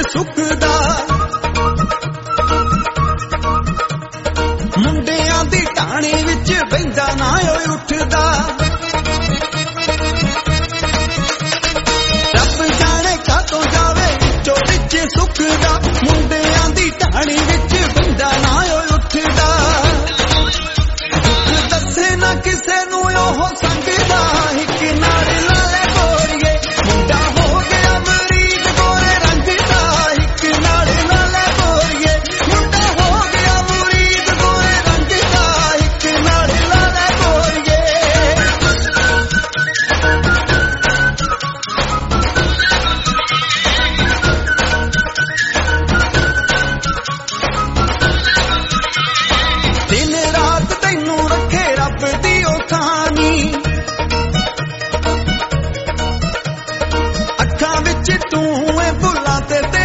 ਸੁੱਕਦਾ ਮੁੰਡਿਆਂ ਦੀ ਢਾਣੀ ਵਿੱਚ ਬਹਿੰਦਾ ਨਾ ਓਏ ਉੱਠਦਾ ਰੱਬ ਜਾਣੇ ਕਾਤੋਂ ਜਾਵੇ ਵਿੱਚੋਂ ਵਿੱਚ ਸੁੱਕਦਾ ਮੁੰਡਿਆਂ ਦੀ ਢਾਣੀ ਵਿੱਚ ਬਹਿੰਦਾ ਨਾ ਓਏ ਉੱਠਦਾ ਦੁੱਖ ਦੱਸੇ ਨਾ ਕਿਸੇ ਨੂੰ ਉਹ ਸੰਗਦਾ ਇੱਕ ਨਾਲ ਲਾਲੇ ਗੋਰੀਏ ਮੁੰਡਾ ਹੋ ਗਿਆ ਮਰੀਜ਼ ਗੋਰੇ ਰੰਗ ਦਾ ਇੱਕ ਨਾਲ ਲਾਲੇ ਗੋਰੀਏ ਮੁੰਡਾ ਹੋ ਗਿਆ ਮਰੀਜ਼ ਗੋਰੇ ਰੰਗ ਦਾ ਇੱਕ ਨਾਲ ਲਾਲੇ ਗੋਰੀਏ ਦਿਨ ਰਾਤ ਤੈਨੂੰ ਰੱਖੇ ਰੱਬ ਦੀ ਉਹ ਖਾਨੀ ਅੱਖਾਂ ਵਿੱਚ ਤੂੰ ਏ ਭੁੱਲਾਂ ਤੇ